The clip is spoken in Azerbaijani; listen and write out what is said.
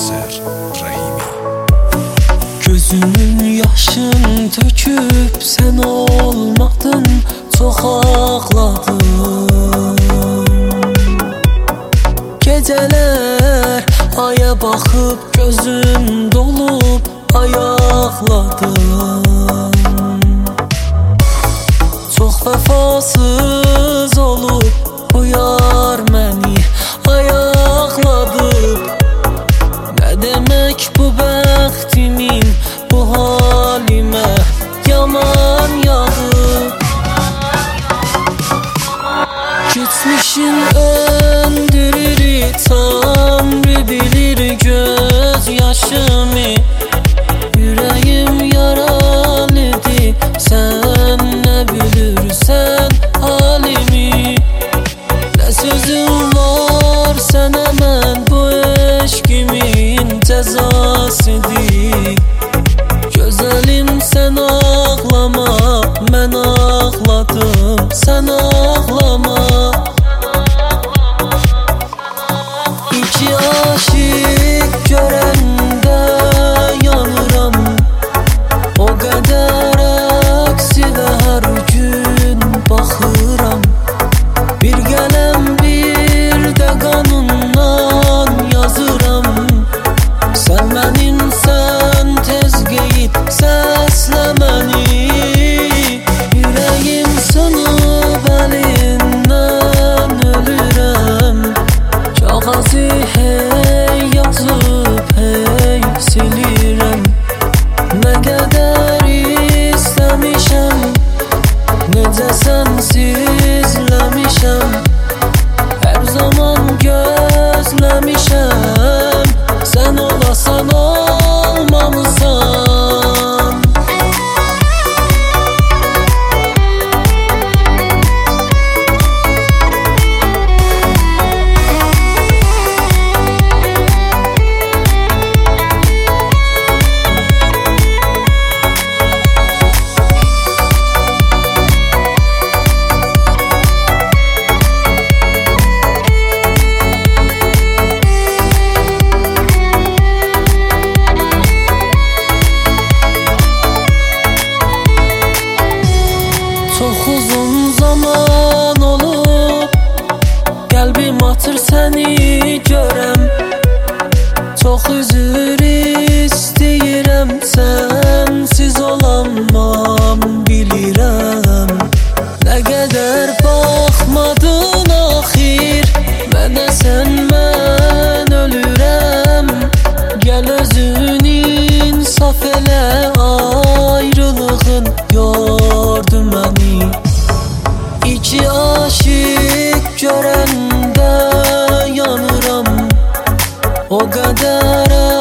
Azer Rahimi. Gözümün yaşın töküp sen olmadın, çok ağladım. Geceler aya bakıp gözüm dolup ayaqladım. Çok vefasız olup bu yar məni ayaqladı. Ne demek bu bəxtimin bu halimə yaman yağıb. Geçmişin öndürür Tanrı bilir göz yaşımı. Yüreğim yaralıdır, sen ne bilirsen halimi. Ne sözüm var sana, mən bu eşkimin cezasıdır. Gözəlim sen ağlama, mən ağladım, sen ağlama. İki aşık görəndə yanıram, o qədər əksilə hər gün baxıram. Bir qələm bir də qanundan yazıram. Sən mənimsən, tez qeyib səslə məni. Yüreğim sınıb əlindən ölürəm. Kağızı hey yazıb hey silirəm. Nə qədər istəmişəm, necə sənsizləmişəm. Hər zaman gözləmişəm, sən olasan olmamısan. Çok uzun zaman olub qəlbim atır səni görəm. Çox üzür istəyirəm, sənsiz olamam bilirəm. Nə qədər baxmadın axir mənə, sən mən ölürəm. Gəl özün insaf elə, ayrılığın yordu məni. İki aşık görəndə yanıram, o qədər